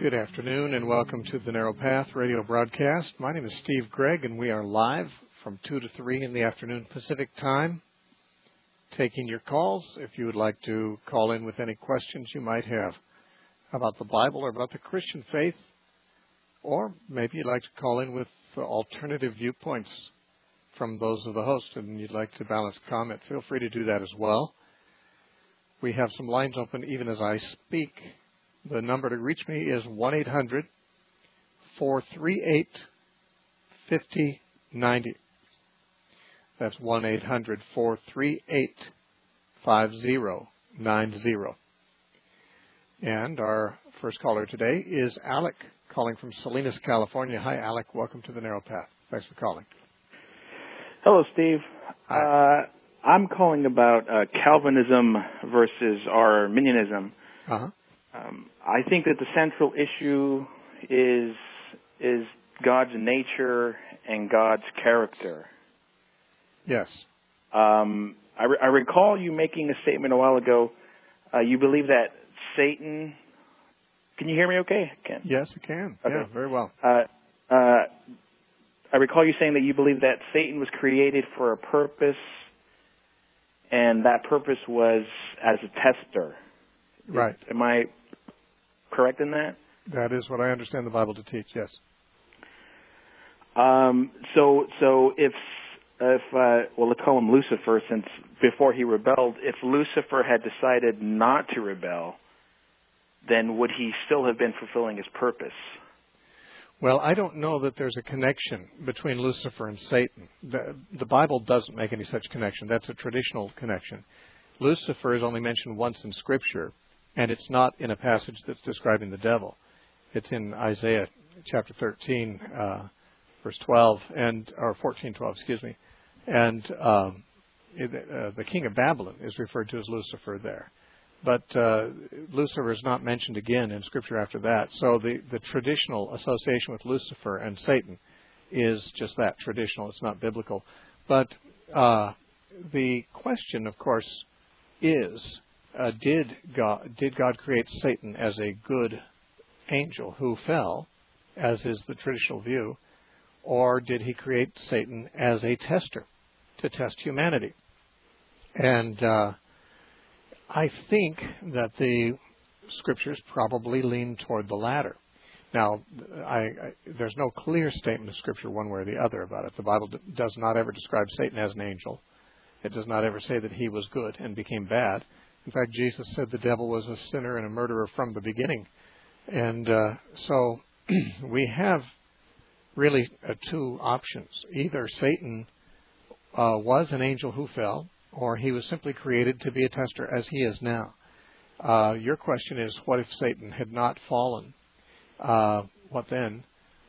Good afternoon and welcome to the Narrow Path radio broadcast. My name is Steve Gregg and we are live from 2 to 3 in the afternoon Pacific time, taking your calls if you would like to call in with any questions you might have about the Bible or about the Christian faith, or maybe you'd like to call in with alternative viewpoints from those of the host and you'd like to balance comment. Feel free to do that as well. We have some lines open even as I speak. The number to reach me is 1-800-438-5090. That's 1-800-438-5090. And our first caller today is Alec, calling from Salinas, California. Hi, Alec. Welcome to the Narrow Path. Thanks for calling. Hello, Steve. Hi. I'm calling about Calvinism versus Arminianism. Uh-huh. I think that the central issue is God's nature and God's character. Yes. I recall you making a statement a while ago. You believe that Satan... Can you hear me okay? Ken? Yes, I can. Okay. Yeah, very well. I recall you saying that you believe that Satan was created for a purpose, and that purpose was as a tester. Right. Am I correct in that? That is what I understand the Bible to teach, yes. So if let's call him Lucifer, since before he rebelled, if Lucifer had decided not to rebel, then would he still have been fulfilling his purpose? Well, I don't know that there's a connection between Lucifer and Satan. The Bible doesn't make any such connection. That's a traditional connection. Lucifer is only mentioned once in Scripture, and it's not in a passage that's describing the devil. It's in Isaiah chapter 13, verse 12, or 14:12, excuse me. And the king of Babylon is referred to as Lucifer there. But Lucifer is not mentioned again in Scripture after that. So the traditional association with Lucifer and Satan is just that, traditional. It's not biblical. But the question, of course, is, did God create Satan as a good angel who fell, as is the traditional view, or did he create Satan as a tester to test humanity? And I think that the Scriptures probably lean toward the latter. Now, there's no clear statement of Scripture one way or the other about it. The Bible does not ever describe Satan as an angel. It does not ever say that he was good and became bad. In fact, Jesus said the devil was a sinner and a murderer from the beginning. And so we have really two options. Either Satan was an angel who fell, or he was simply created to be a tester as he is now. Your question is, what if Satan had not fallen? What then?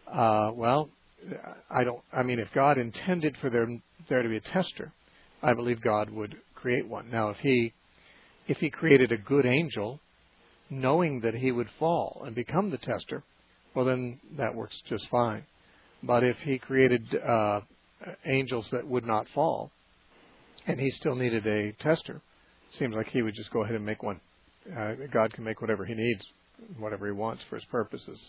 If God intended for there to be a tester, I believe God would create one. Now, if he created a good angel, knowing that he would fall and become the tester, well, then that works just fine. But if he created angels that would not fall, and he still needed a tester, it seems like he would just go ahead and make one. God can make whatever he needs, whatever he wants for his purposes.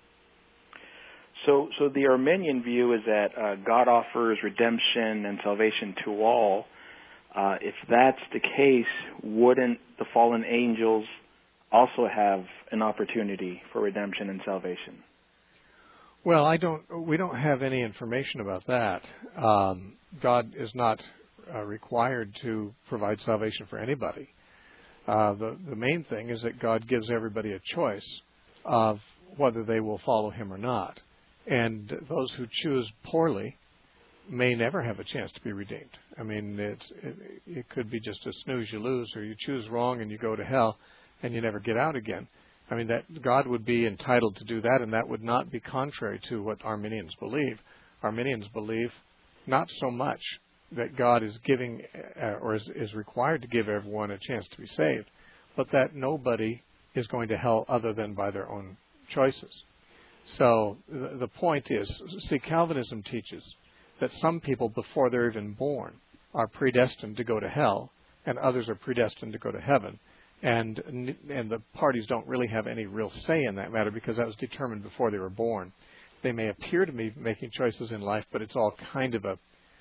So the Arminian view is that God offers redemption and salvation to all. If that's the case, wouldn't the fallen angels also have an opportunity for redemption and salvation? Well, we don't have any information about that. God is not required to provide salvation for anybody. The main thing is that God gives everybody a choice of whether they will follow him or not. And those who choose poorly may never have a chance to be redeemed. I mean, it could be just a snooze you lose, or you choose wrong and you go to hell and you never get out again. I mean, that God would be entitled to do that, and that would not be contrary to what Arminians believe. Arminians believe not so much that God is giving or is required to give everyone a chance to be saved, but that nobody is going to hell other than by their own choices. So the point is, see, Calvinism teaches that some people, before they're even born, are predestined to go to hell, and others are predestined to go to heaven. and the parties don't really have any real say in that matter because that was determined before they were born. They may appear to be making choices in life, but it's all kind of a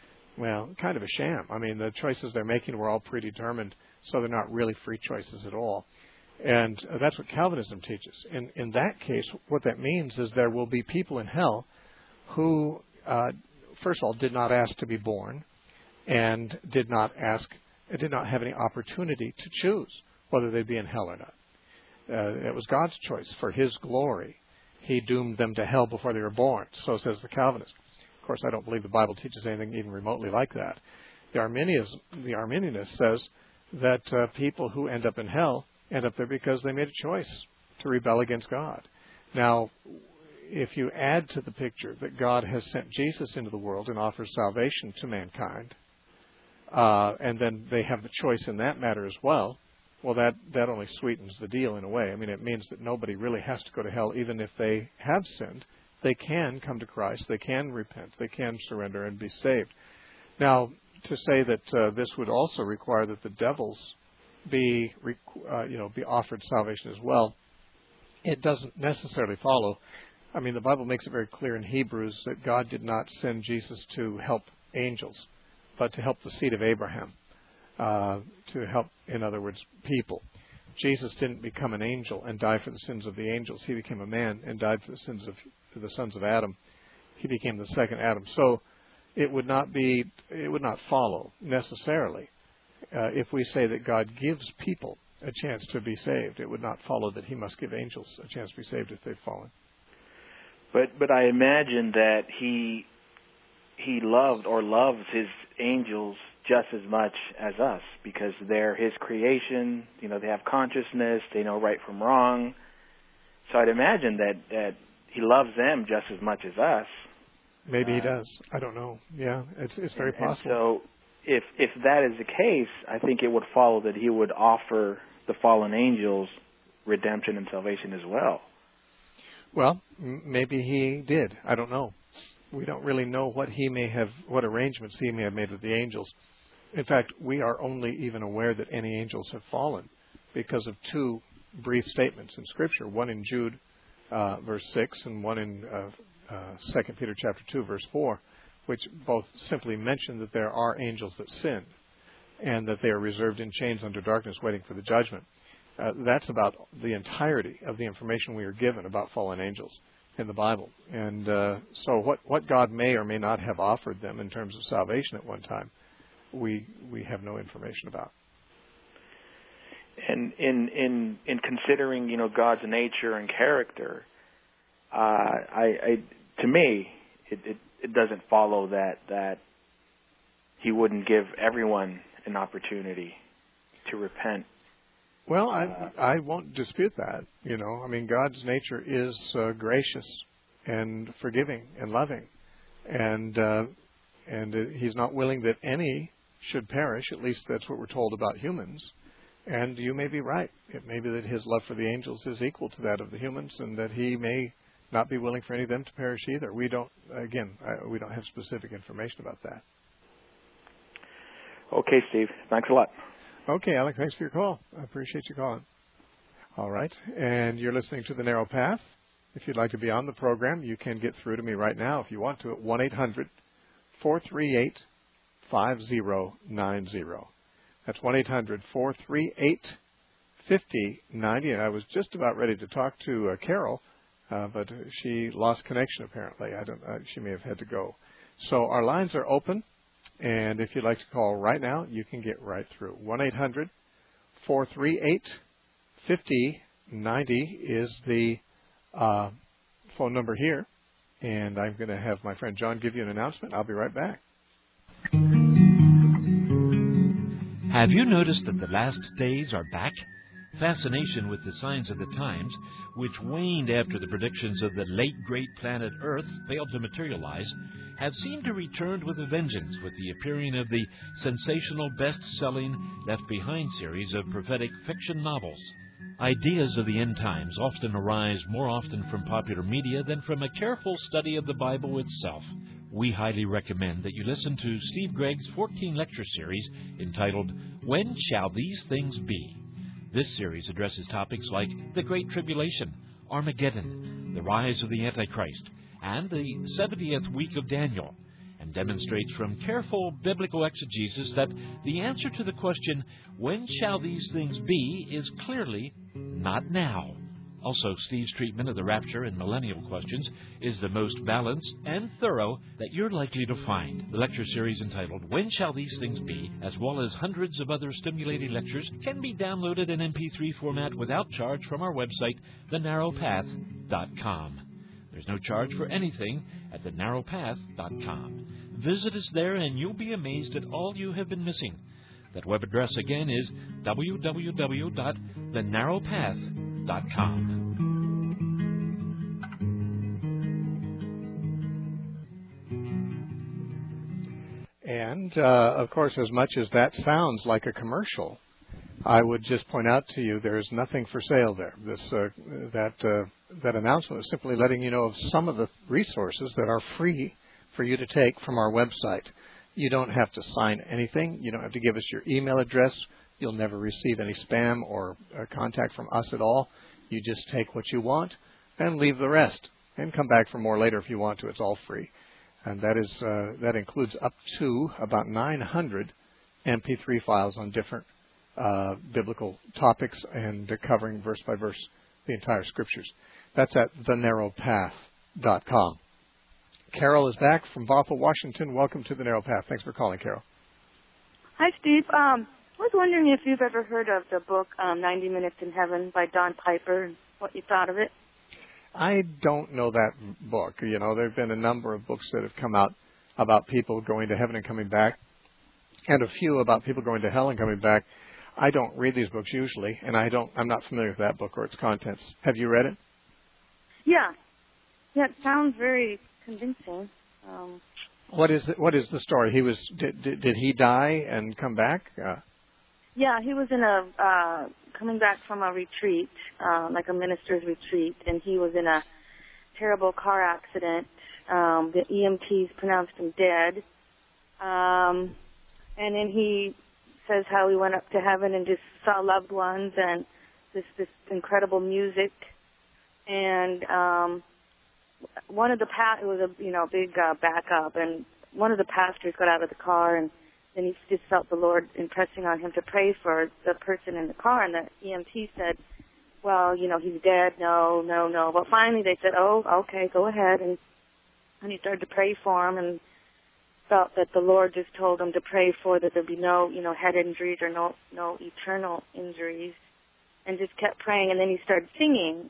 sham. I mean, the choices they're making were all predetermined, so they're not really free choices at all. And that's what Calvinism teaches. In that case, what that means is there will be people in hell who, first of all, did not ask to be born, and did not have any opportunity to choose whether they'd be in hell or not. It was God's choice for His glory. He doomed them to hell before they were born. So says the Calvinist. Of course, I don't believe the Bible teaches anything even remotely like that. The Arminianist says that people who end up in hell end up there because they made a choice to rebel against God. Now, if you add to the picture that God has sent Jesus into the world and offers salvation to mankind, and then they have the choice in that matter as well, well, that only sweetens the deal in a way. I mean, it means that nobody really has to go to hell even if they have sinned. They can come to Christ. They can repent. They can surrender and be saved. Now, to say that this would also require that the devils be offered salvation as well, it doesn't necessarily follow. I mean, the Bible makes it very clear in Hebrews that God did not send Jesus to help angels, but to help the seed of Abraham, to help, in other words, people. Jesus didn't become an angel and die for the sins of the angels. He became a man and died for the sins of the sons of Adam. He became the second Adam. So it would not follow necessarily if we say that God gives people a chance to be saved. It would not follow that He must give angels a chance to be saved if they've fallen. But I imagine that he loved or loves His angels just as much as us because they're His creation. You know, they have consciousness. They know right from wrong. So I'd imagine that He loves them just as much as us. Maybe He does. I don't know. Yeah, it's very possible. And so if that is the case, I think it would follow that He would offer the fallen angels redemption and salvation as well. Well, maybe He did. I don't know. We don't really know what arrangements He may have made with the angels. In fact, we are only even aware that any angels have fallen because of two brief statements in Scripture, one in Jude verse 6 and one in 2 Peter chapter 2 verse 4, which both simply mention that there are angels that sin and that they are reserved in chains under darkness waiting for the judgment. That's about the entirety of the information we are given about fallen angels in the Bible. And so what God may or may not have offered them in terms of salvation at one time, we have no information about. And in considering, God's nature and character, to me, it doesn't follow that He wouldn't give everyone an opportunity to repent. Well, I won't dispute that. I mean, God's nature is gracious and forgiving and loving, and He's not willing that any should perish. At least that's what we're told about humans. And you may be right. It may be that His love for the angels is equal to that of the humans, and that He may not be willing for any of them to perish either. We don't have specific information about that. Okay, Steve. Thanks a lot. Okay, Alec, thanks for your call. I appreciate you calling. All right, and you're listening to The Narrow Path. If you'd like to be on the program, you can get through to me right now if you want to at 1-800-438-5090. That's 1-800-438-5090. And I was just about ready to talk to Carol, but she lost connection apparently. She may have had to go. So our lines are open. And if you'd like to call right now, you can get right through. 1-800-438-5090 is the phone number here. And I'm going to have my friend John give you an announcement. I'll be right back. Have you noticed that the last days are back? Fascination with the signs of the times, which waned after the predictions of the late great planet Earth failed to materialize, have seemed to return with a vengeance with the appearing of the sensational, best-selling Left Behind series of prophetic fiction novels. Ideas of the end times often arise more often from popular media than from a careful study of the Bible itself. We highly recommend that you listen to Steve Gregg's 14-lecture series entitled, When Shall These Things Be? This series addresses topics like the Great Tribulation, Armageddon, the rise of the Antichrist, and the 70th week of Daniel, and demonstrates from careful biblical exegesis that the answer to the question, when shall these things be, is clearly not now. Also, Steve's treatment of the rapture and millennial questions is the most balanced and thorough that you're likely to find. The lecture series entitled, When Shall These Things Be?, as well as hundreds of other stimulating lectures, can be downloaded in MP3 format without charge from our website, thenarrowpath.com. There's no charge for anything at thenarrowpath.com. Visit us there and you'll be amazed at all you have been missing. That web address again is www.thenarrowpath.com. And, of course, as much as that sounds like a commercial, I would just point out to you there is nothing for sale there. That announcement is simply letting you know of some of the resources that are free for you to take from our website. You don't have to sign anything. You don't have to give us your email address. You'll never receive any spam or contact from us at all. You just take what you want and leave the rest, and come back for more later if you want to. It's all free, and that includes up to about 900 MP3 files on different biblical topics and covering verse by verse the entire scriptures. That's at thenarrowpath.com. Carol is back from Bothell, Washington. Welcome to The Narrow Path. Thanks for calling, Carol. Hi, Steve. I was wondering if you've ever heard of the book 90 Minutes in Heaven by Don Piper and what you thought of it. I don't know that book. You know, there have been a number of books that have come out about people going to heaven and coming back, and a few about people going to hell and coming back. I don't read these books usually, and I'm not familiar with that book or its contents. Have you read it? Yeah, it sounds very convincing. What is the story? Did he die and come back? Yeah, he was in coming back from a retreat, like a minister's retreat, and he was in a terrible car accident. The EMTs pronounced him dead, and then he says how he went up to heaven and just saw loved ones and this incredible music, and one of the it was a big backup, and one of the pastors got out of the car, and then he just felt the Lord impressing on him to pray for the person in the car, and the EMT said, well, he's dead, no. But finally they said, oh, okay, go ahead, and he started to pray for him, and felt that the Lord just told him to pray for that there'd be no, head injuries or no eternal injuries, and just kept praying, and then he started singing,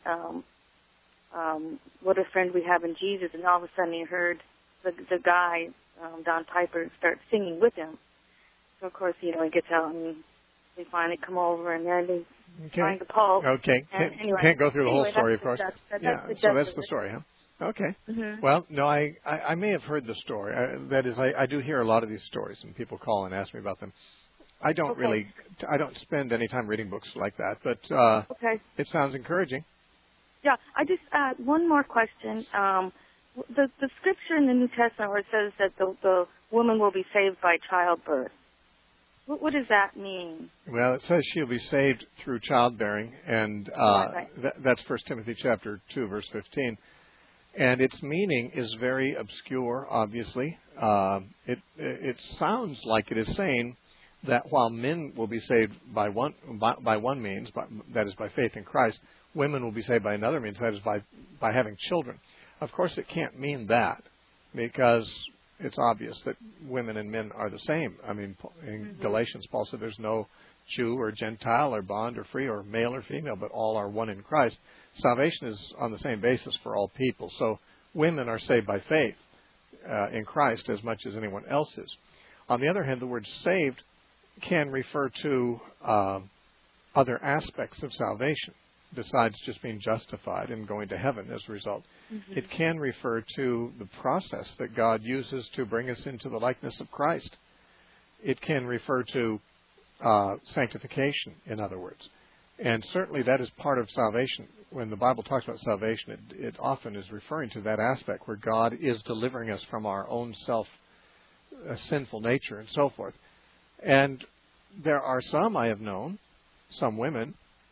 What a Friend We Have in Jesus, and all of a sudden he heard the guy, Don Piper, start singing with him. So, of course, he gets out, and they finally come over, and then they find the pulse. Okay. Can't go through the whole story, of course. So that's the story, huh? Okay. Mm-hmm. Well, no, I may have heard the story. That is, I do hear a lot of these stories, and people call and ask me about them. I don't spend any time reading books like that, but It sounds encouraging. Yeah, I just one more question. The scripture in the New Testament where it says that the woman will be saved by childbirth. What does that mean? Well, it says she'll be saved through childbearing, and that's 1 Timothy chapter 2, verse 15. And its meaning is very obscure, obviously. It sounds like it is saying that while men will be saved by one means, that is by faith in Christ, women will be saved by another means, that is by having children. Of course, it can't mean that, because it's obvious that women and men are the same. I mean, in Galatians, Paul said there's no Jew or Gentile or bond or free or male or female, but all are one in Christ. Salvation is on the same basis for all people. So women are saved by faith in Christ as much as anyone else is. On the other hand, the word saved can refer to other aspects of salvation besides just being justified and going to heaven as a result. Mm-hmm. It can refer to the process that God uses to bring us into the likeness of Christ. It can refer to sanctification, in other words. And certainly that is part of salvation. When the Bible talks about salvation, it often is referring to that aspect where God is delivering us from our own sinful nature and so forth. And there are some I have known, some women,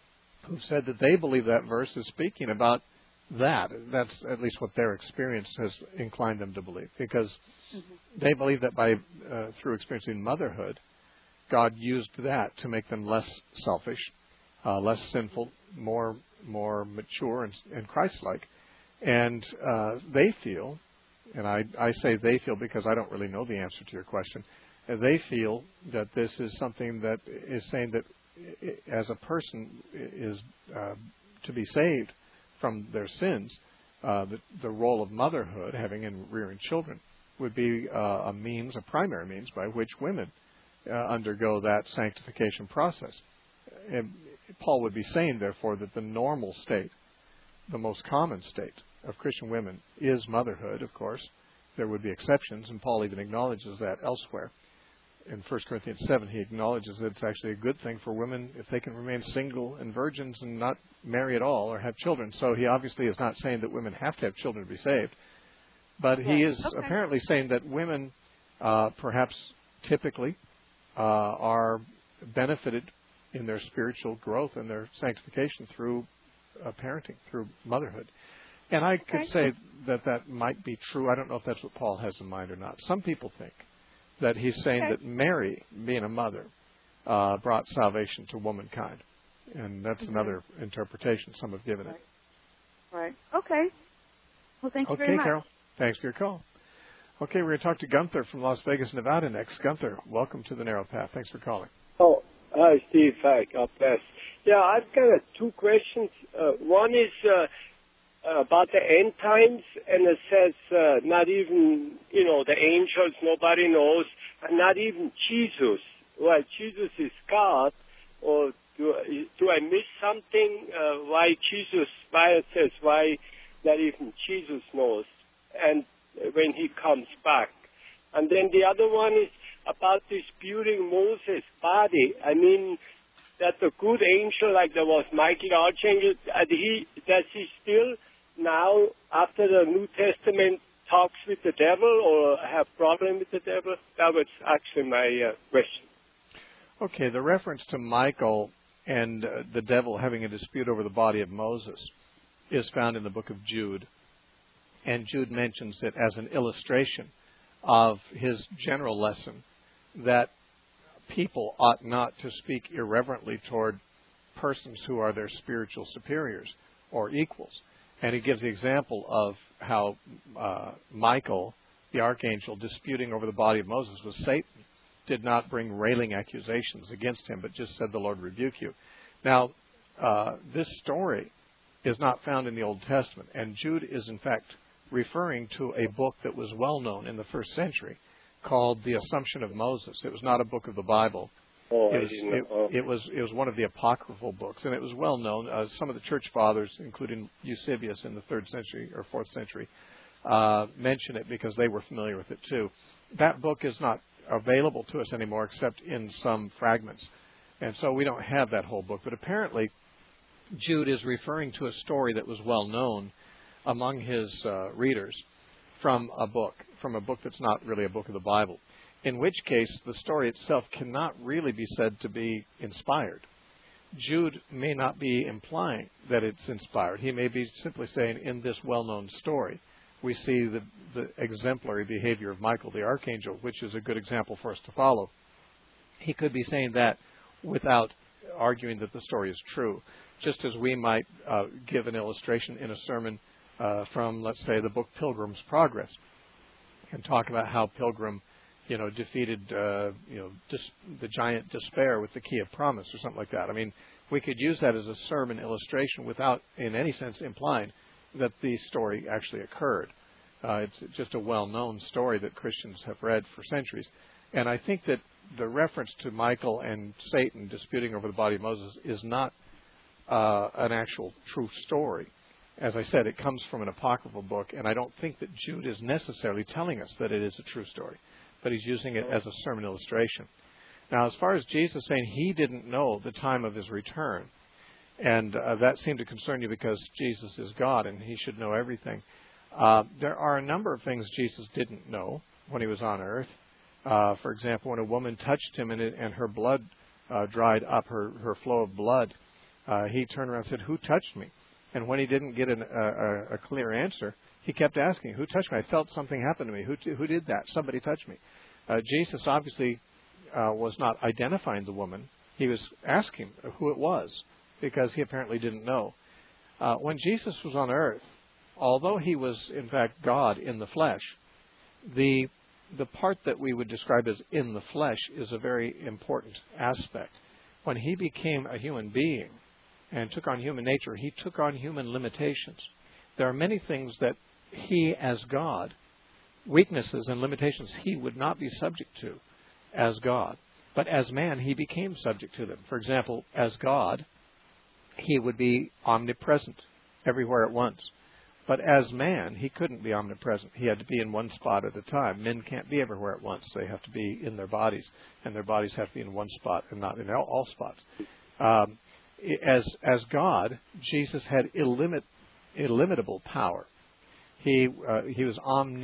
who've said that they believe that verse is speaking about that. That's at least what their experience has inclined them to believe, because they believe that by through experiencing motherhood, God used that to make them less selfish, less sinful, more mature and Christ-like. And they feel, and I say they feel because I don't really know the answer to your question, they feel that this is something that is saying that as a person is to be saved from their sins, the role of motherhood, having and rearing children, would be a primary means by which women undergo that sanctification process. And Paul would be saying, therefore, that the normal state, the most common state of Christian women is motherhood, of course. There would be exceptions, and Paul even acknowledges that elsewhere. In 1 Corinthians 7, he acknowledges that it's actually a good thing for women if they can remain single and virgins and not marry at all or have children. So he obviously is not saying that women have to have children to be saved. But he is apparently saying that women perhaps typically are benefited in their spiritual growth and their sanctification through parenting, through motherhood. And I could say that that might be true. I don't know if that's what Paul has in mind or not. Some people think that he's saying that Mary, being a mother, brought salvation to womankind. And that's another interpretation some have given it. Right. Okay. Well, thank you very much. Okay, Carol. Thanks for your call. Okay, we're going to talk to Gunther from Las Vegas, Nevada next. Gunther, welcome to the Narrow Path. Thanks for calling. Oh, hi, Steve. Hi, God bless. Yeah, I've got two questions. One is about the end times, and it says not even, the angels, nobody knows, and not even Jesus. Well, Jesus is God, or do I miss something? Why it says why not even Jesus knows, and when he comes back. And then the other one is about disputing Moses' body. I mean, that the good angel, like there was Michael the Archangel, does he still now, after the New Testament, talks with the devil or have problem with the devil? That was actually my question. Okay, the reference to Michael and the devil having a dispute over the body of Moses is found in the book of Jude. And Jude mentions it as an illustration of his general lesson that people ought not to speak irreverently toward persons who are their spiritual superiors or equals. And he gives the example of how Michael, the archangel, disputing over the body of Moses with Satan, did not bring railing accusations against him, but just said, "The Lord rebuke you." Now, this story is not found in the Old Testament, and Jude is, in fact, referring to a book that was well known in the first century called The Assumption of Moses. It was not a book of the Bible. It was one of the apocryphal books, and it was well known. Some of the church fathers, including Eusebius in the 3rd century or 4th century, mention it because they were familiar with it too. That book is not available to us anymore except in some fragments, and so we don't have that whole book. But apparently, Jude is referring to a story that was well known among his readers from a book that's not really a book of the Bible, in which case the story itself cannot really be said to be inspired. Jude may not be implying that it's inspired. He may be simply saying, in this well-known story, we see the exemplary behavior of Michael the archangel, which is a good example for us to follow. He could be saying that without arguing that the story is true, just as we might give an illustration in a sermon from, let's say, the book Pilgrim's Progress, and talk about how Pilgrim, defeated, the giant despair with the key of promise or something like that. I mean, we could use that as a sermon illustration without, in any sense, implying that the story actually occurred. It's just a well-known story that Christians have read for centuries. And I think that the reference to Michael and Satan disputing over the body of Moses is not an actual true story. As I said, it comes from an apocryphal book, and I don't think that Jude is necessarily telling us that it is a true story, but he's using it as a sermon illustration. Now, as far as Jesus saying he didn't know the time of his return, and that seemed to concern you because Jesus is God and he should know everything, there are a number of things Jesus didn't know when he was on earth. For example, when a woman touched him and her blood dried up, her flow of blood, he turned around and said, "Who touched me?" And when he didn't get a clear answer, he kept asking, "Who touched me? I felt something happen to me. Who did that? Somebody touched me." Jesus obviously was not identifying the woman. He was asking who it was because he apparently didn't know. When Jesus was on earth, although he was in fact God in the flesh, the part that we would describe as in the flesh is a very important aspect. When he became a human being and took on human nature, he took on human limitations. There are many things that he as God, weaknesses and limitations he would not be subject to as God. But as man, he became subject to them. For example, as God, he would be omnipresent everywhere at once. But as man, he couldn't be omnipresent. He had to be in one spot at a time. Men can't be everywhere at once. They have to be in their bodies, and their bodies have to be in one spot and not in all spots. As God, Jesus had illimitable power. He was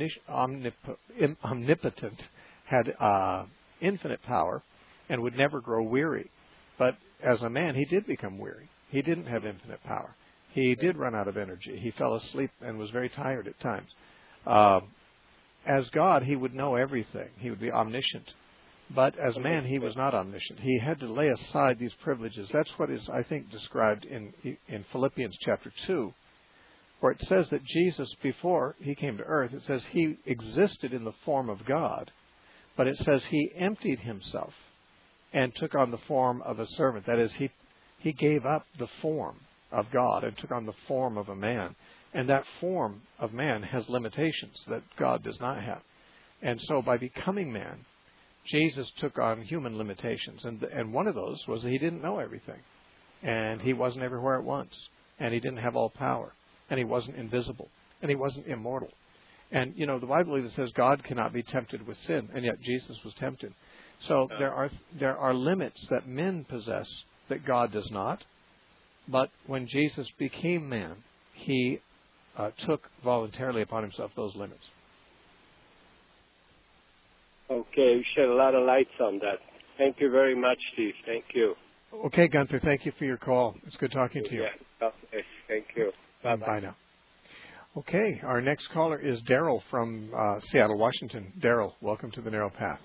omnipotent, had infinite power, and would never grow weary. But as a man, he did become weary. He didn't have infinite power. He did run out of energy. He fell asleep and was very tired at times. As God, he would know everything. He would be omniscient. But as man, he was not omniscient. He had to lay aside these privileges. That's what is, I think, described in Philippians chapter 2, where it says that Jesus, before he came to earth, it says he existed in the form of God, but it says he emptied himself and took on the form of a servant. That is, he gave up the form of God and took on the form of a man. And that form of man has limitations that God does not have. And so by becoming man, Jesus took on human limitations. And one of those was that he didn't know everything. And he wasn't everywhere at once. And he didn't have all power. And he wasn't invisible. And he wasn't immortal. And, you know, the Bible even says God cannot be tempted with sin. And yet Jesus was tempted. So there are limits that men possess that God does not. But when Jesus became man, he took voluntarily upon himself those limits. Okay, you shed a lot of lights on that. Thank you very much, Steve. Thank you. Okay, Gunther, thank you for your call. It's good talking to you. Yeah, okay. Thank you. Bye-bye. Bye now. Okay, our next caller is Daryl from Seattle, Washington. Daryl, welcome to the Narrow Path.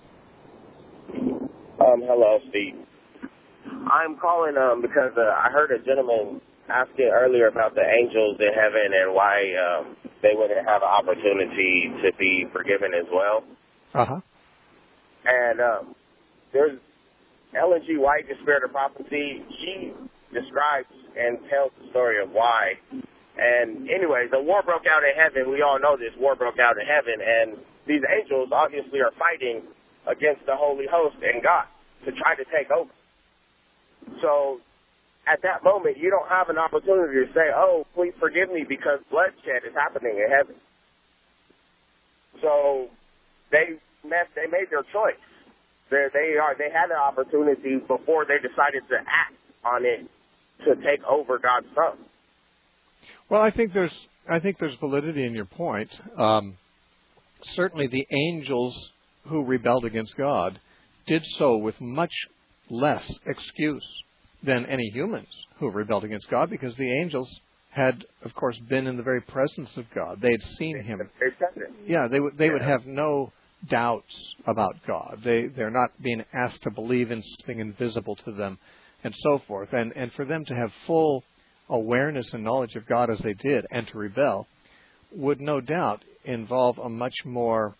Hello, Steve. I'm calling because I heard a gentleman asking earlier about the angels in heaven and why they wouldn't have an opportunity to be forgiven as well. Uh-huh. And there's Ellen G. White, The Spirit of Prophecy. She describes and tells the story of why. And anyways, the war broke out in heaven. We all know this war broke out in heaven. And these angels obviously are fighting against the Holy Host and God to try to take over. So at that moment, you don't have an opportunity to say, "Oh, please forgive me," because bloodshed is happening in heaven. So they made their choice. They had an opportunity before they decided to act on it to take over God's throne. Well, I think there's validity in your point. Certainly, the angels who rebelled against God did so with much less excuse than any humans who rebelled against God, because the angels had, of course, been in the very presence of God. They had seen him. Yeah, they would have no doubts about God. They're not being asked to believe in something invisible to them, and so forth. And for them to have full awareness and knowledge of God as they did, and to rebel, would no doubt involve a much more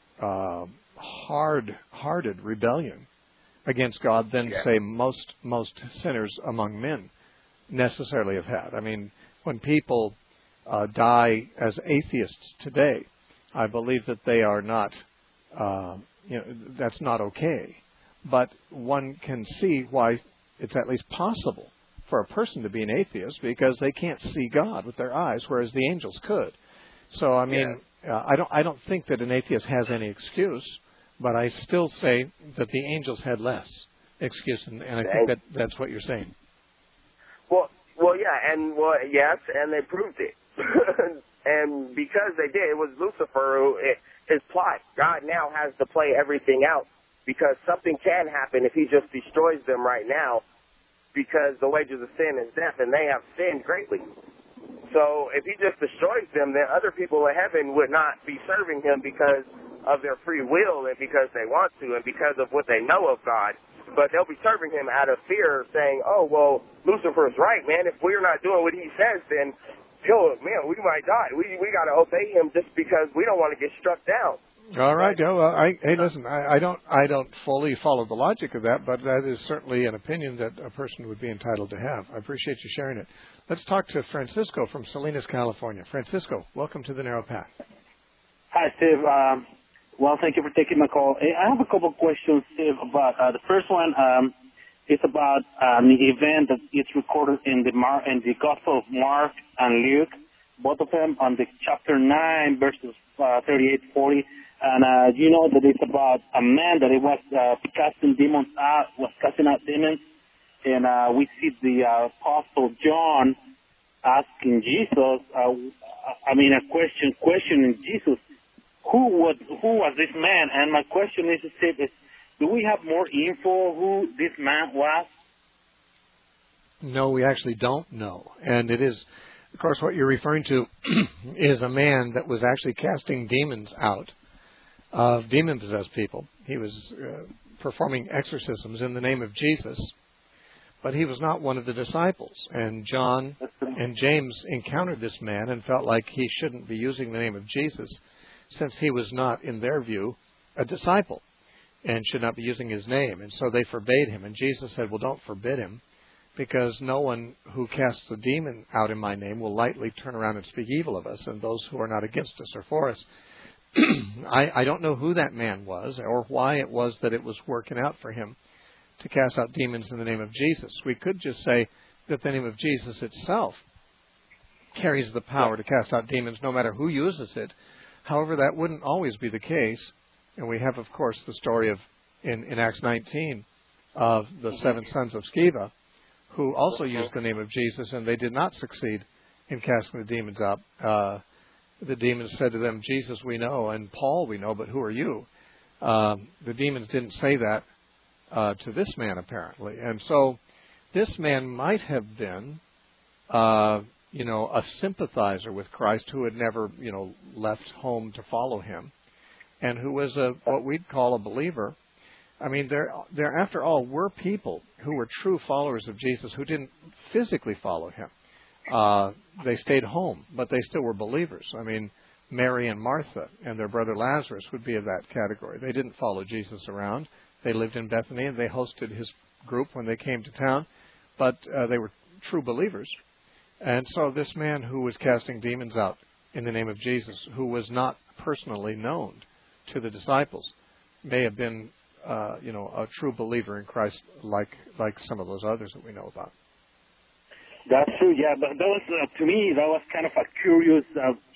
hard-hearted rebellion against God than, say, most sinners among men necessarily have had. I mean, when people die as atheists today, I believe that they are not, that's not okay. But one can see why it's at least possible for a person to be an atheist, because they can't see God with their eyes, whereas the angels could. So, I mean, I don't think that an atheist has any excuse, but I still say that the angels had less excuse, and I think that's what you're saying. Well, yes, and they proved it. And because they did, it was Lucifer his plot. God now has to play everything out, because something can happen if he just destroys them right now. because the wages of sin is death, and they have sinned greatly. So if he just destroys them, then other people in heaven would not be serving him because of their free will and because they want to and because of what they know of God. But they'll be serving him out of fear, saying, oh, well, Lucifer's right, man. If we're not doing what he says, then, we might die. We got to obey him just because we don't want to get struck down. All right, Joe. Hey, listen, I don't fully follow the logic of that, but that is certainly an opinion that a person would be entitled to have. I appreciate you sharing it. Let's talk to Francisco from Salinas, California. Francisco, welcome to the Narrow Path. Hi, Steve. Well, thank you for taking my call. I have a couple of questions, Steve, about the first one is about the event that is recorded in the Gospel of Mark and Luke, both of them on the chapter 9, verses 38-40. And you know that it's about a man that was casting out demons. And we see the Apostle John asking Jesus, questioning Jesus, who was this man? And my question is, do we have more info who this man was? No, we actually don't know. And it is, of course, what you're referring to is a man that was actually casting demons out of demon-possessed people. He was performing exorcisms in the name of Jesus, but he was not one of the disciples. And John and James encountered this man and felt like he shouldn't be using the name of Jesus since he was not, in their view, a disciple and should not be using his name. And so they forbade him. And Jesus said, well, don't forbid him, because no one who casts a demon out in my name will lightly turn around and speak evil of us, and those who are not against us are for us. I don't know who that man was or why it was that it was working out for him to cast out demons in the name of Jesus. We could just say that the name of Jesus itself carries the power to cast out demons no matter who uses it. However, that wouldn't always be the case. And we have, of course, the story of in Acts 19 of the 7 sons of Sceva, who also used the name of Jesus, and they did not succeed in casting the demons out. The demons said to them, Jesus we know, and Paul we know, but who are you? The demons didn't say that to this man, apparently. And so this man might have been, a sympathizer with Christ who had never, left home to follow him, and who was what we'd call a believer. I mean, there after all were people who were true followers of Jesus who didn't physically follow him. They stayed home, but they still were believers. I mean, Mary and Martha and their brother Lazarus would be of that category. They didn't follow Jesus around. They lived in Bethany, and they hosted his group when they came to town, but they were true believers. And so this man who was casting demons out in the name of Jesus, who was not personally known to the disciples, may have been, a true believer in Christ, like some of those others that we know about. That's true, yeah. But that was, to me, that was kind of a curious,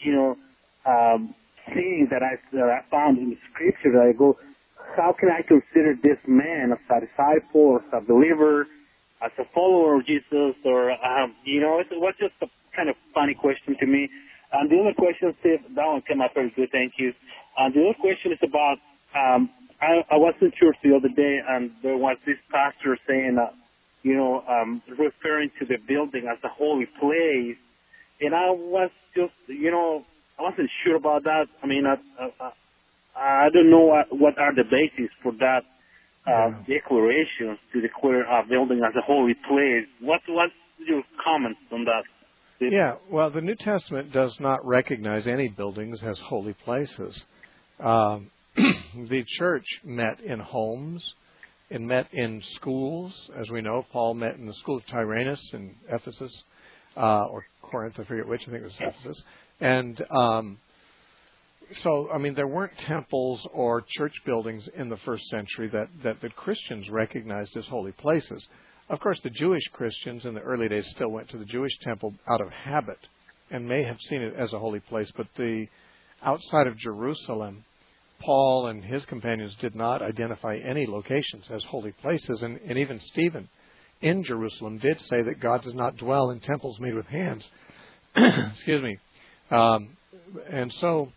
thing that I found in the Scripture. That I go, how can I consider this man as a disciple, as a believer, as a follower of Jesus, or it was just a kind of funny question to me. And the other question, Steve, that one came up very good, thank you. And the other question is about, I was in church the other day, and there was this pastor saying, referring to the building as a holy place, and I was just, I wasn't sure about that. I mean, I don't know what are the bases for that declaration to declare a building as a holy place. What's your comments on that? Yeah, well, the New Testament does not recognize any buildings as holy places. The church met in homes and met in schools. As we know, Paul met in the school of Tyrannus in Ephesus, or Corinth, I forget which, I think it was Ephesus. And so, I mean, there weren't temples or church buildings in the first century that the Christians recognized as holy places. Of course, the Jewish Christians in the early days still went to the Jewish temple out of habit and may have seen it as a holy place, but outside of Jerusalem, Paul and his companions did not identify any locations as holy places, and even Stephen in Jerusalem did say that God does not dwell in temples made with hands. Excuse me. And so,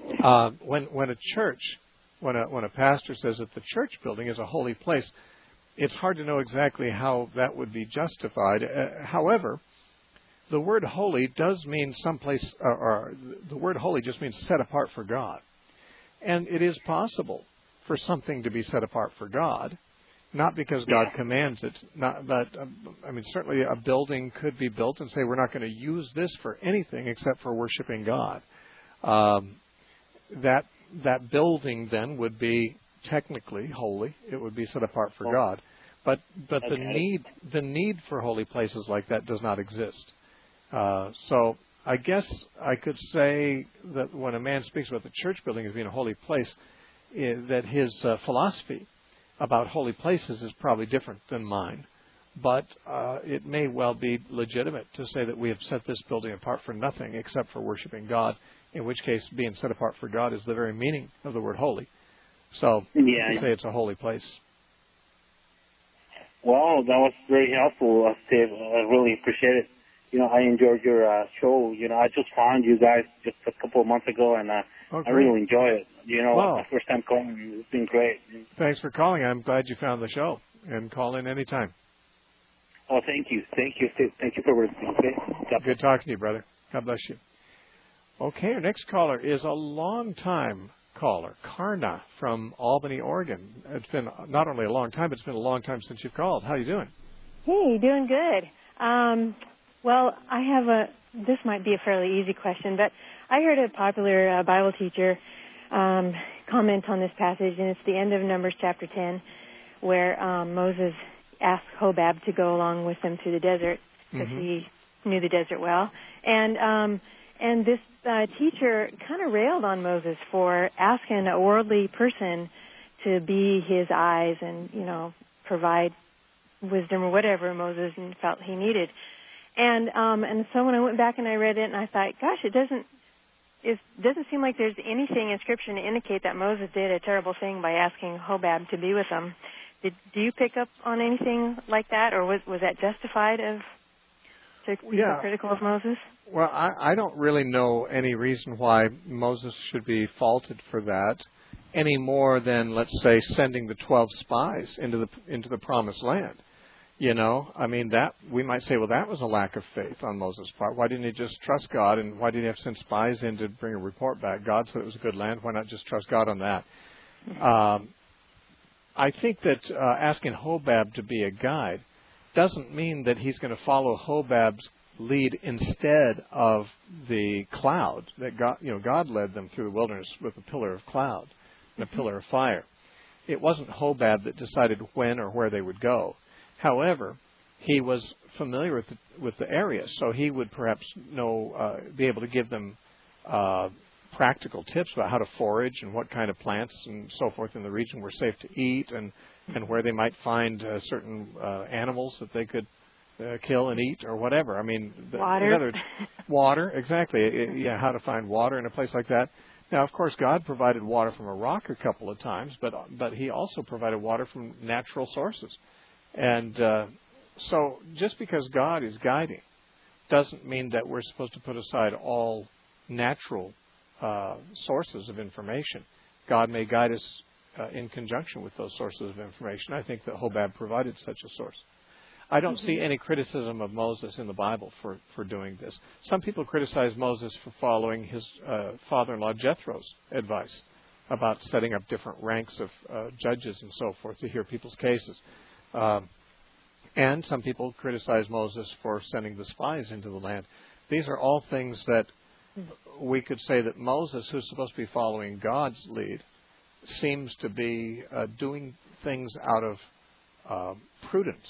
when a pastor says that the church building is a holy place, it's hard to know exactly how that would be justified. However, the word holy does mean someplace, or the word holy just means set apart for God. And it is possible for something to be set apart for God, not because God commands it, but certainly a building could be built and say we're not going to use this for anything except for worshiping God. That building then would be technically holy. It would be set apart for God. But the need for holy places like that does not exist. So I guess I could say that when a man speaks about the church building as being a holy place, that his philosophy about holy places is probably different than mine. But it may well be legitimate to say that we have set this building apart for nothing except for worshiping God, in which case being set apart for God is the very meaning of the word holy. So you can say it's a holy place. Well, that was very helpful, Steve. I really appreciate it. I enjoyed your show. I just found you guys just a couple of months ago, and I really enjoy it. My first time calling, it's been great. Thanks for calling. I'm glad you found the show, and call in anytime. Oh, thank you. Thank you, Steve. Thank you for listening. Okay? Good talking to you, brother. God bless you. Okay, our next caller is a long-time caller, Karna from Albany, Oregon. It's been not only a long time, but it's been a long time since you've called. How are you doing? Hey, doing good. Well, I have this might be a fairly easy question, but I heard a popular Bible teacher comment on this passage, and it's the end of Numbers chapter 10, where Moses asked Hobab to go along with them through the desert because he knew the desert well. And this teacher kind of railed on Moses for asking a worldly person to be his eyes and, provide wisdom or whatever Moses felt he needed. And so when I went back and I read it, and I thought, gosh, it doesn't seem like there's anything in Scripture to indicate that Moses did a terrible thing by asking Hobab to be with him. Do you pick up on anything like that, or was that justified to be critical of Moses? Well, I don't really know any reason why Moses should be faulted for that, any more than, let's say, sending the 12 spies into the Promised Land. That we might say, well, that was a lack of faith on Moses' part. Why didn't he just trust God, and why didn't he have to send spies in to bring a report back? God said it was a good land. Why not just trust God on that? I think that asking Hobab to be a guide doesn't mean that he's going to follow Hobab's lead instead of the cloud that God led them through the wilderness with a pillar of cloud and a pillar of fire. It wasn't Hobab that decided when or where they would go. However, he was familiar with the area, so he would perhaps be able to give them practical tips about how to forage and what kind of plants and so forth in the region were safe to eat, and where they might find certain animals that they could kill and eat or whatever. Water. In other words, water, exactly. How to find water in a place like that. Now, of course, God provided water from a rock a couple of times, but He also provided water from natural sources. And so just because God is guiding doesn't mean that we're supposed to put aside all natural sources of information. God may guide us in conjunction with those sources of information. I think that Hobab provided such a source. I don't see any criticism of Moses in the Bible for doing this. Some people criticize Moses for following his father-in-law Jethro's advice about setting up different ranks of judges and so forth to hear people's cases. And some people criticize Moses for sending the spies into the land. These are all things that we could say that Moses, who's supposed to be following God's lead, seems to be doing things out of prudence.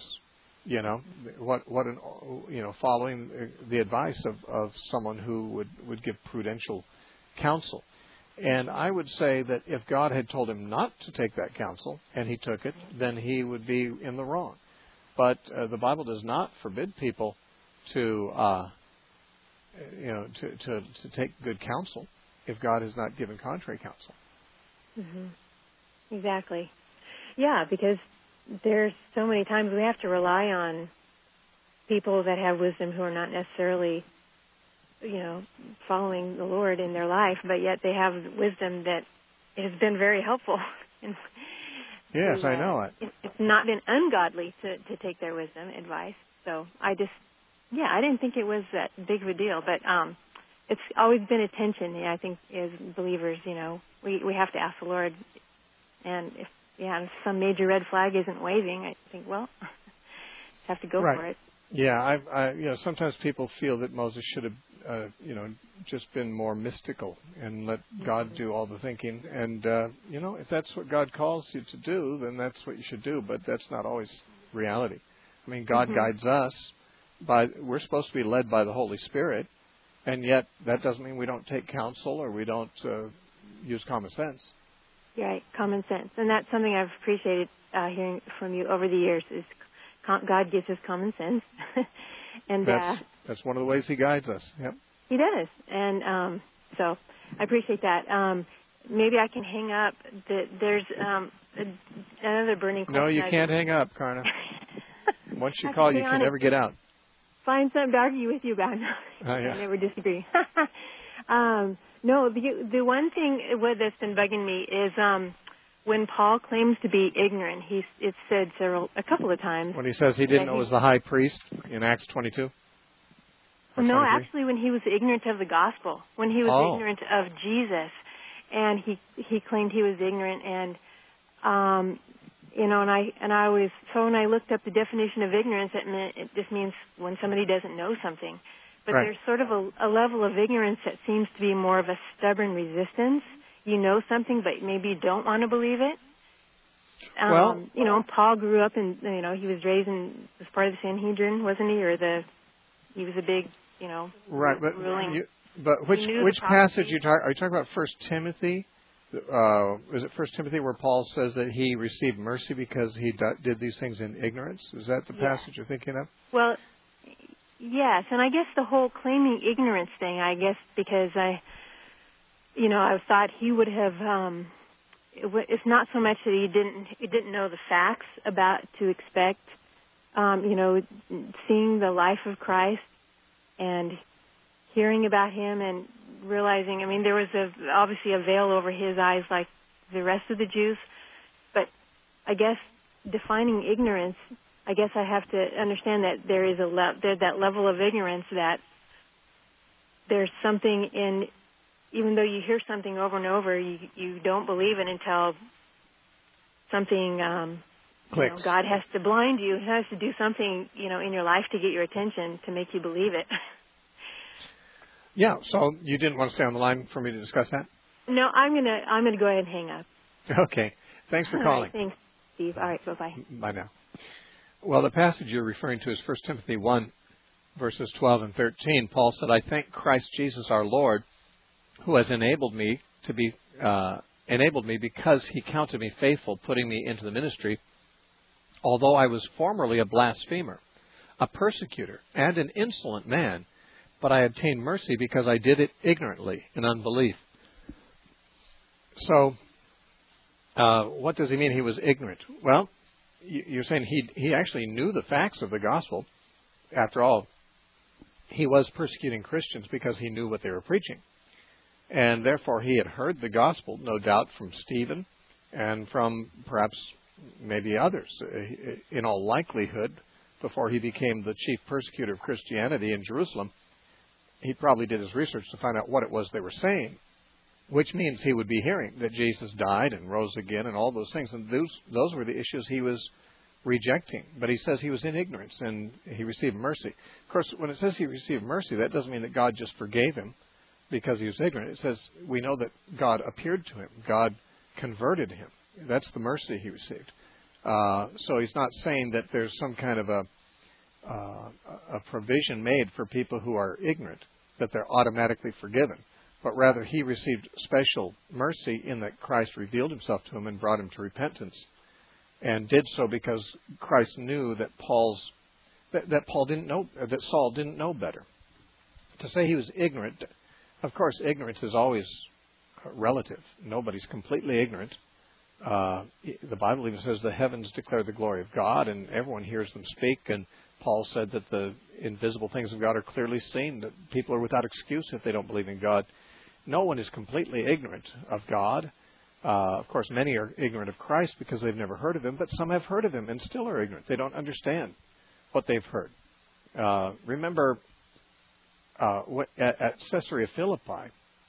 Following the advice of someone who would give prudential counsel. And I would say that if God had told him not to take that counsel and he took it, then he would be in the wrong. But the Bible does not forbid people to take good counsel if God has not given contrary counsel. Mm-hmm. Exactly. Yeah, because there's so many times we have to rely on people that have wisdom who are not necessarily, following the Lord in their life, but yet they have wisdom that has been very helpful Yes, I know it. It's not been ungodly to take their wisdom advice. So I didn't think it was that big of a deal. But it's always been a tension. I think as believers, we have to ask the Lord. And if some major red flag isn't waving, I think, well, have to go for it. Yeah, sometimes people feel that Moses should have, just been more mystical and let God do all the thinking. And, if that's what God calls you to do, then that's what you should do. But that's not always reality. I mean, God guides us. We're supposed to be led by the Holy Spirit. And yet that doesn't mean we don't take counsel or we don't use common sense. Right, common sense. And that's something I've appreciated hearing from you over the years is God gives us common sense. And that's one of the ways He guides us. Yep. He does. And so I appreciate that. Maybe I can hang up. There's another burning question. No, you can't hang up, Karna. Once you call, you can never get out. Find something to argue with you about. I never disagree. No, the one thing that's been bugging me is when Paul claims to be ignorant. It's said a couple of times. When he says he didn't know it was the high priest in Acts 22? No, actually when he was ignorant of the gospel, when he was ignorant of Jesus, and he claimed he was ignorant, and when I looked up the definition of ignorance, it just means when somebody doesn't know something. But there's sort of a level of ignorance that seems to be more of a stubborn resistance. You know something, but maybe you don't want to believe it. Paul grew up in, he was raised as part of the Sanhedrin, wasn't he? He was a big, right. But ruling. But which passage are you talking about? 1 Timothy? Is it 1 Timothy where Paul says that he received mercy because he did these things in ignorance? Is that the passage you're thinking of? Well, yes, and I guess the whole claiming ignorance thing, because I thought he would have. It's not so much that he didn't know the facts about to expect, seeing the life of Christ and hearing about him and realizing. I mean, there was obviously a veil over his eyes, like the rest of the Jews. But I guess defining ignorance, I guess I have to understand that there is that level of ignorance that there's something in. Even though you hear something over and over, you don't believe it until something, clicks. God has to blind you. He has to do something, in your life to get your attention to make you believe it. Yeah. So you didn't want to stay on the line for me to discuss that? No, I'm gonna go ahead and hang up. Okay. Thanks for calling. All right, thanks, Steve. All right. Bye-bye. Bye now. Well, the passage you're referring to is 1 Timothy 1, verses 12 and 13. Paul said, "I thank Christ Jesus our Lord, who has enabled me because he counted me faithful, putting me into the ministry, although I was formerly a blasphemer, a persecutor, and an insolent man, but I obtained mercy because I did it ignorantly in unbelief." So, what does he mean he was ignorant? Well, you're saying he actually knew the facts of the gospel. After all, he was persecuting Christians because he knew what they were preaching. And therefore, he had heard the gospel, no doubt, from Stephen and from perhaps maybe others. In all likelihood, before he became the chief persecutor of Christianity in Jerusalem, he probably did his research to find out what it was they were saying, which means he would be hearing that Jesus died and rose again and all those things. And those were the issues he was rejecting. But he says he was in ignorance and he received mercy. Of course, when it says he received mercy, that doesn't mean that God just forgave him because he was ignorant. It says we know that God appeared to him. God converted him. That's the mercy he received. So he's not saying that there's some kind of a provision made for people who are ignorant, that they're automatically forgiven. But rather he received special mercy in that Christ revealed himself to him and brought him to repentance. And did so because Christ knew that Saul didn't know better. To say he was ignorant, of course, ignorance is always relative. Nobody's completely ignorant. The Bible even says the heavens declare the glory of God, and everyone hears them speak. And Paul said that the invisible things of God are clearly seen, that people are without excuse if they don't believe in God. No one is completely ignorant of God. Of course, many are ignorant of Christ because they've never heard of him, but some have heard of him and still are ignorant. They don't understand what they've heard. Remember, at Caesarea Philippi,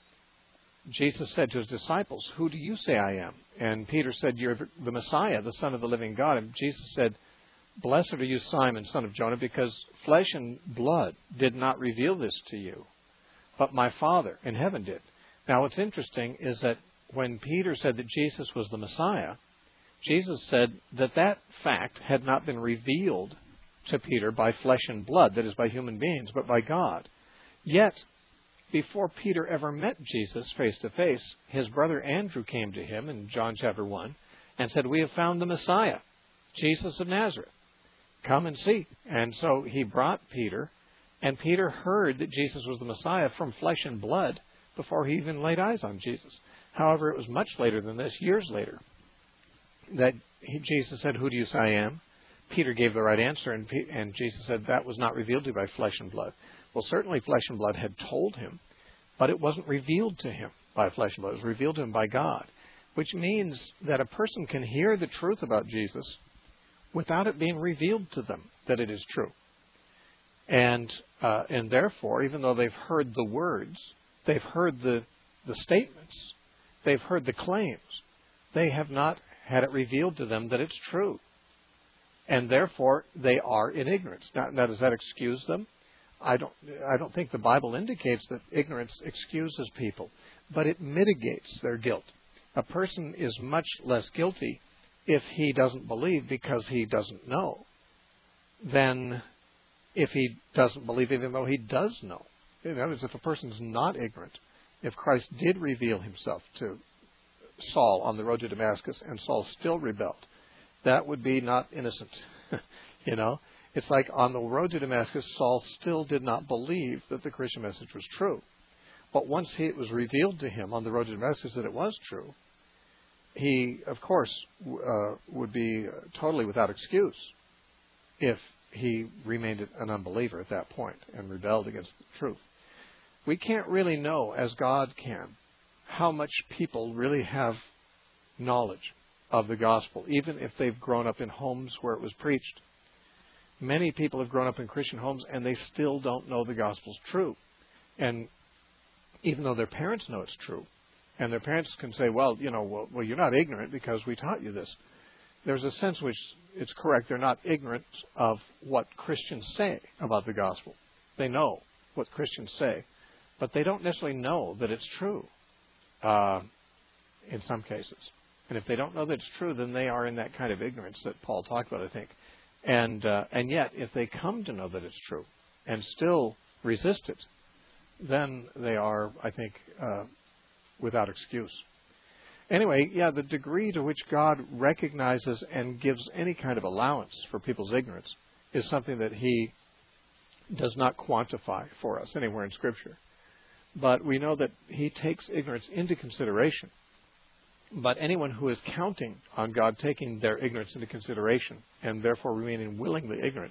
Jesus said to his disciples, "Who do you say I am?" And Peter said, "You're the Messiah, the Son of the living God." And Jesus said, "Blessed are you, Simon, son of Jonah, because flesh and blood did not reveal this to you, but my Father in heaven did." Now, what's interesting is that when Peter said that Jesus was the Messiah, Jesus said that that fact had not been revealed to Peter by flesh and blood, that is, by human beings, but by God. Yet, before Peter ever met Jesus face to face, his brother Andrew came to him in John chapter 1 and said, "We have found the Messiah, Jesus of Nazareth. Come and see." And so he brought Peter, and Peter heard that Jesus was the Messiah from flesh and blood before he even laid eyes on Jesus. However, it was much later than this, years later, that Jesus said, "Who do you say I am?" Peter gave the right answer, and Jesus said, "That was not revealed to you by flesh and blood." Well, certainly flesh and blood had told him, but it wasn't revealed to him by flesh and blood. It was revealed to him by God, which means that a person can hear the truth about Jesus without it being revealed to them that it is true. And therefore, even though they've heard the words, they've heard the statements, they've heard the claims, they have not had it revealed to them that it's true. And therefore, they are in ignorance. Now, does that excuse them? I don't think the Bible indicates that ignorance excuses people, but it mitigates their guilt. A person is much less guilty if he doesn't believe because he doesn't know than if he doesn't believe even though he does know. In other words, if a person's not ignorant, if Christ did reveal himself to Saul on the road to Damascus and Saul still rebelled, that would be not innocent. It's like on the road to Damascus, Saul still did not believe that the Christian message was true. But once it was revealed to him on the road to Damascus that it was true, he, of course, would be totally without excuse if he remained an unbeliever at that point and rebelled against the truth. We can't really know, as God can, how much people really have knowledge of the gospel, even if they've grown up in homes where it was preached. Many people have grown up in Christian homes and they still don't know the gospel's true. And even though their parents know it's true, and their parents can say, well, you're not ignorant because we taught you this. There's a sense which it's correct. They're not ignorant of what Christians say about the gospel. They know what Christians say, but they don't necessarily know that it's true in some cases. And if they don't know that it's true, then they are in that kind of ignorance that Paul talked about, I think. And yet, if they come to know that it's true and still resist it, then they are, I think, without excuse. Anyway, the degree to which God recognizes and gives any kind of allowance for people's ignorance is something that he does not quantify for us anywhere in Scripture. But we know that he takes ignorance into consideration. But anyone who is counting on God taking their ignorance into consideration and therefore remaining willingly ignorant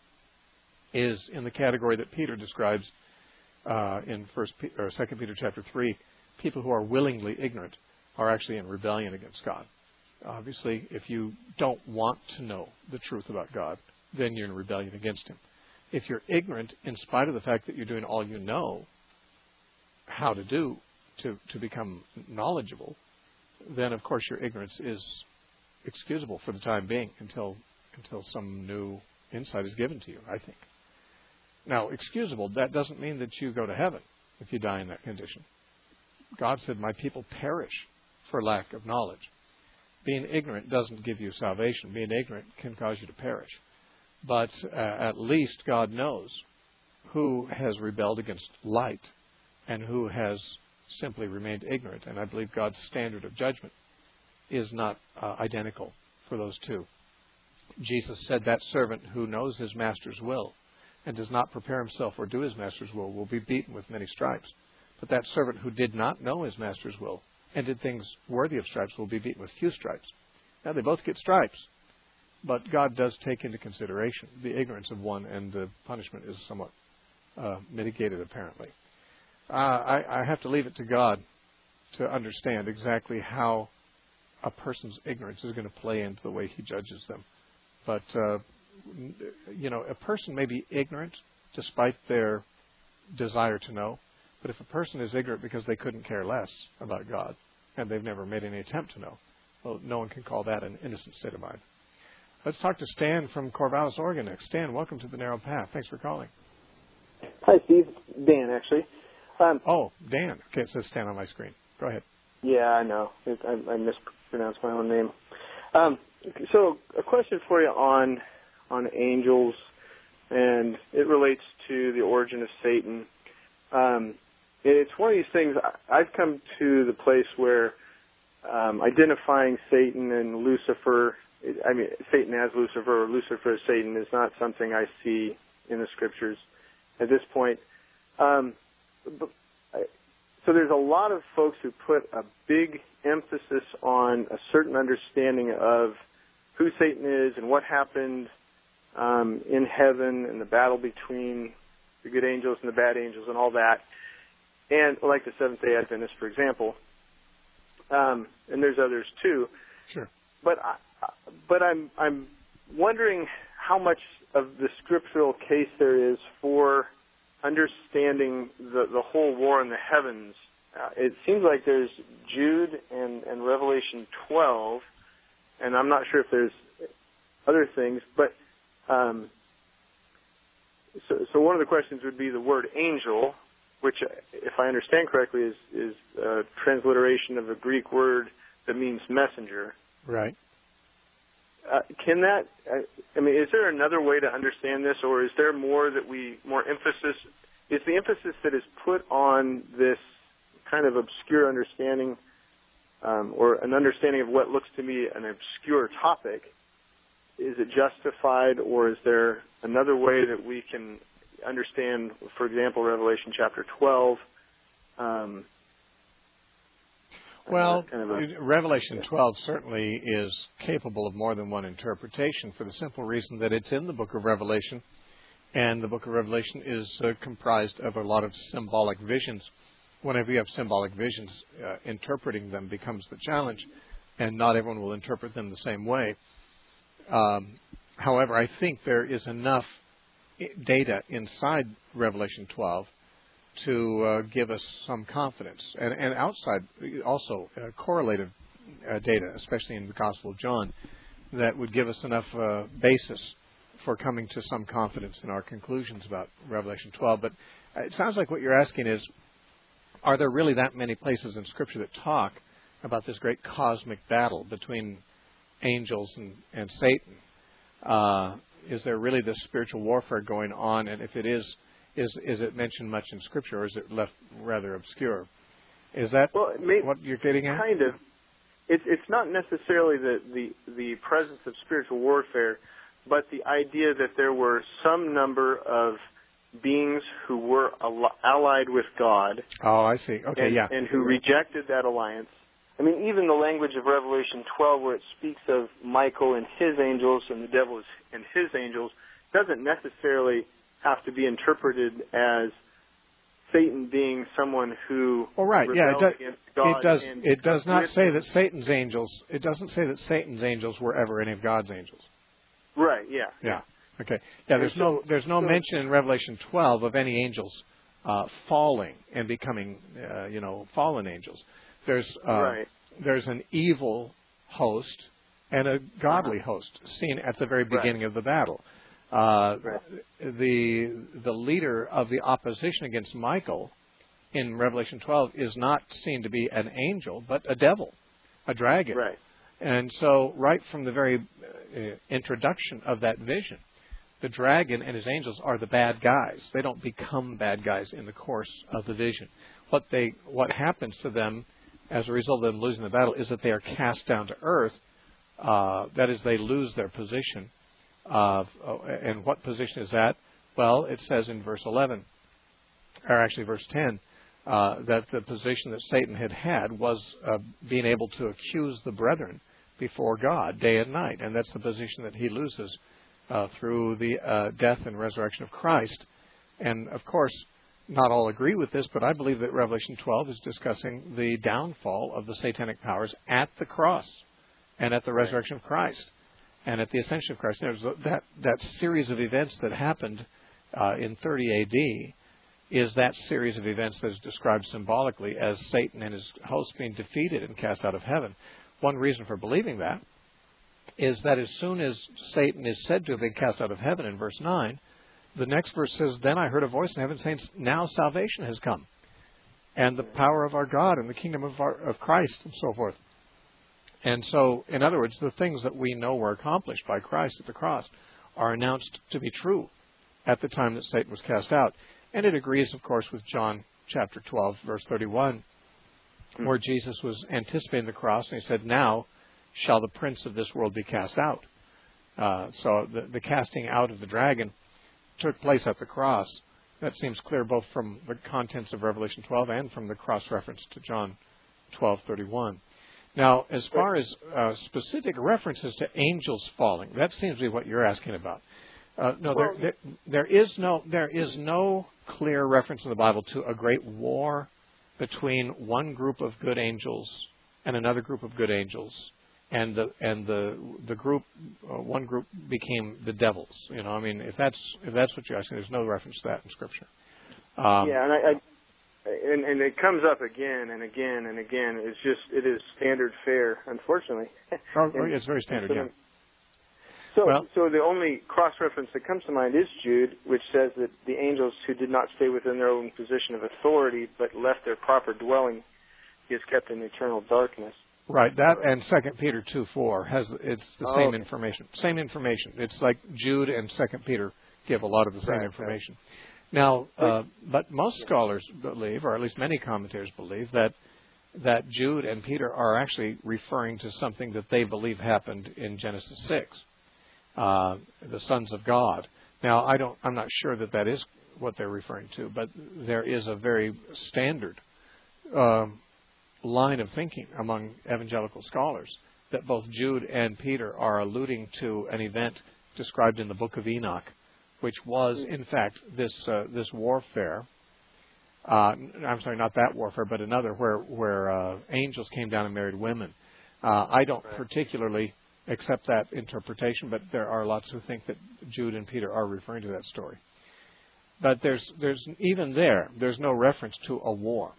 is in the category that Peter describes in 2 Peter chapter 3. People who are willingly ignorant are actually in rebellion against God. Obviously, if you don't want to know the truth about God, then you're in rebellion against him. If you're ignorant in spite of the fact that you're doing all you know how to do to become knowledgeable, then of course your ignorance is excusable for the time being until some new insight is given to you, I think. Now, excusable, that doesn't mean that you go to heaven if you die in that condition. God said, "My people perish for lack of knowledge." Being ignorant doesn't give you salvation. Being ignorant can cause you to perish. But at least God knows who has rebelled against light and who has simply remained ignorant. And I believe God's standard of judgment is not identical for those two. Jesus said that servant who knows his master's will and does not prepare himself or do his master's will be beaten with many stripes. But that servant who did not know his master's will and did things worthy of stripes will be beaten with few stripes. Now, they both get stripes, but God does take into consideration the ignorance of one, and the punishment is somewhat mitigated, apparently. I have to leave it to God to understand exactly how a person's ignorance is going to play into the way he judges them. But, a person may be ignorant despite their desire to know. But if a person is ignorant because they couldn't care less about God and they've never made any attempt to know, well, no one can call that an innocent state of mind. Let's talk to Stan from Corvallis, Oregon next. Stan, welcome to The Narrow Path. Thanks for calling. Hi, Steve. Dan, actually. Dan. Okay, it says Stan on my screen. Go ahead. Yeah, I know. I mispronounced my own name. So a question for you on angels, and it relates to the origin of Satan. It's one of these things. I've come to the place where identifying Satan and Lucifer, Satan as Lucifer or Lucifer as Satan, is not something I see in the Scriptures at this point. So there's a lot of folks who put a big emphasis on a certain understanding of who Satan is and what happened in heaven and the battle between the good angels and the bad angels and all that. And like the Seventh-day Adventists, for example. And there's others too. Sure. But I'm wondering how much of the scriptural case there is for understanding the whole war in the heavens. It seems like there's Jude and Revelation 12, and I'm not sure if there's other things, but so one of the questions would be the word angel, which, if I understand correctly, is a transliteration of a Greek word that means messenger. Right. Can that? Is there another way to understand this, or is there more emphasis? Is the emphasis that is put on this kind of obscure understanding, or an understanding of what looks to me an obscure topic? Is it justified, or is there another way that we can understand, for example, Revelation chapter 12? Revelation 12 certainly is capable of more than one interpretation, for the simple reason that it's in the book of Revelation, and the book of Revelation is comprised of a lot of symbolic visions. Whenever you have symbolic visions, interpreting them becomes the challenge, and not everyone will interpret them the same way. However, I think there is enough data inside Revelation 12 to give us some confidence, and outside also correlative data, especially in the Gospel of John, that would give us enough basis for coming to some confidence in our conclusions about Revelation 12. But it sounds like what you're asking is, are there really that many places in Scripture that talk about this great cosmic battle between angels and Satan? Is there really this spiritual warfare going on? And if it is it mentioned much in Scripture, or is it left rather obscure? Is that what you're getting at? Kind of. It's not necessarily the presence of spiritual warfare, but the idea that there were some number of beings who were allied with God. Oh, I see. Okay, and who rejected that alliance. Even the language of Revelation 12, where it speaks of Michael and his angels and the devil and his angels, doesn't necessarily have to be interpreted as Satan being someone who rebelled against God. It does not say that Satan's angels. It doesn't say that Satan's angels were ever any of God's angels. Right. Yeah. Yeah. Okay. Yeah. There's no mention in Revelation 12 of any angels falling and becoming fallen angels. There's an evil host and a godly host seen at the very beginning of the battle. The leader of the opposition against Michael in Revelation 12 is not seen to be an angel, but a devil, a dragon. Right. And so right from the very introduction of that vision, the dragon and his angels are the bad guys. They don't become bad guys in the course of the vision. What happens to them as a result of them losing the battle is that they are cast down to earth. That is, they lose their position. And what position is that? Well, it says in verse 11, or actually verse 10, that the position that Satan had was being able to accuse the brethren before God day and night. And that's the position that he loses through the death and resurrection of Christ. And, of course, not all agree with this, but I believe that Revelation 12 is discussing the downfall of the satanic powers at the cross. and at the resurrection of Christ, and at the ascension of Christ. There's that series of events that happened in 30 A.D. is that series of events that is described symbolically as Satan and his host being defeated and cast out of heaven. One reason for believing that is that as soon as Satan is said to have been cast out of heaven in verse 9, the next verse says, "Then I heard a voice in heaven saying, now salvation has come, and the power of our God and the kingdom of Christ," and so forth. And so, in other words, the things that we know were accomplished by Christ at the cross are announced to be true at the time that Satan was cast out. And it agrees, of course, with John chapter 12, verse 31, where Jesus was anticipating the cross, and he said, "Now shall the prince of this world be cast out." So the casting out of the dragon took place at the cross. That seems clear both from the contents of Revelation 12 and from the cross-reference to John 12:31. Now, as far as specific references to angels falling, that seems to be what you're asking about. There is no clear reference in the Bible to a great war between one group of good angels and another group of good angels, and the group one group became the devils. You know, I mean, if that's what you're asking, there's no reference to that in Scripture. And it comes up again and again and again. It is standard fare, unfortunately. It's very standard, yeah. So the only cross-reference that comes to mind is Jude, which says that the angels who did not stay within their own position of authority but left their proper dwelling is kept in eternal darkness. Right. That and 2 Peter 2:4 it's the same information. Same information. It's like Jude and 2 Peter give a lot of the same information. Now, but most scholars believe, or at least many commentators believe, that Jude and Peter are actually referring to something that they believe happened in Genesis 6. The sons of God. Now, I'm not sure that is what they're referring to, but there is a very standard line of thinking among evangelical scholars that both Jude and Peter are alluding to an event described in the book of Enoch, which was, in fact, this warfare. I'm sorry, not that warfare, but another where angels came down and married women. I don't particularly accept that interpretation, but there are lots who think that Jude and Peter are referring to that story. But there's no reference to a war.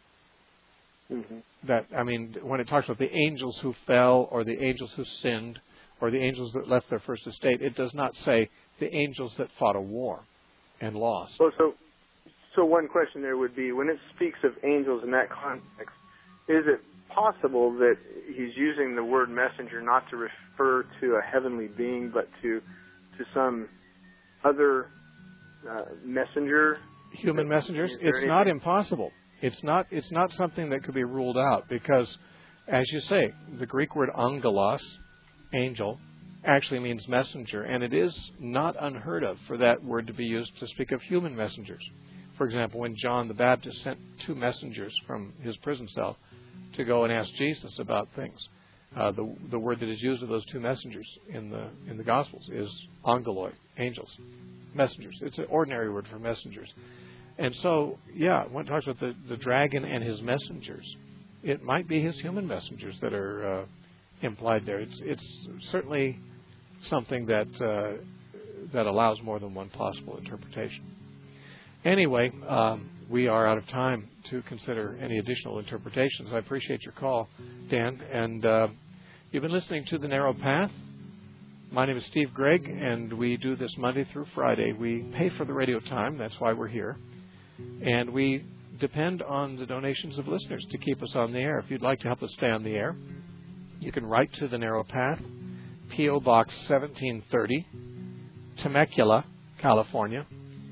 Mm-hmm. When it talks about the angels who fell, or the angels who sinned, or the angels that left their first estate, it does not say the angels that fought a war and lost. So one question there would be, when it speaks of angels in that context, is it possible that he's using the word messenger not to refer to a heavenly being, but to some other messenger? Human messengers? It's not impossible. It's not something that could be ruled out, because, as you say, the Greek word angelos, angel, actually means messenger, and it is not unheard of for that word to be used to speak of human messengers. For example, when John the Baptist sent 2 messengers from his prison cell to go and ask Jesus about things, the word that is used of those 2 messengers in the Gospels is angeloi, angels, messengers. It's an ordinary word for messengers. And so, when it talks about the dragon and his messengers, it might be his human messengers that are implied there. It's certainly something that allows more than one possible interpretation. Anyway, we are out of time to consider any additional interpretations. I appreciate your call, Dan. And you've been listening to The Narrow Path. My name is Steve Gregg, and we do this Monday through Friday. We pay for the radio time. That's why we're here. And we depend on the donations of listeners to keep us on the air. If you'd like to help us stay on the air, you can write to The Narrow Path, P.O. Box 1730, Temecula, California,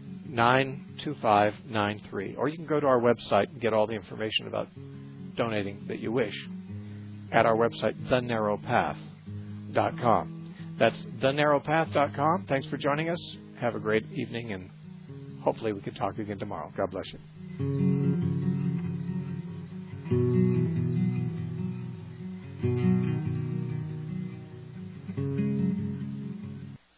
92593. Or you can go to our website and get all the information about donating that you wish at our website, thenarrowpath.com. That's thenarrowpath.com. Thanks for joining us. Have a great evening, and hopefully we can talk again tomorrow. God bless you.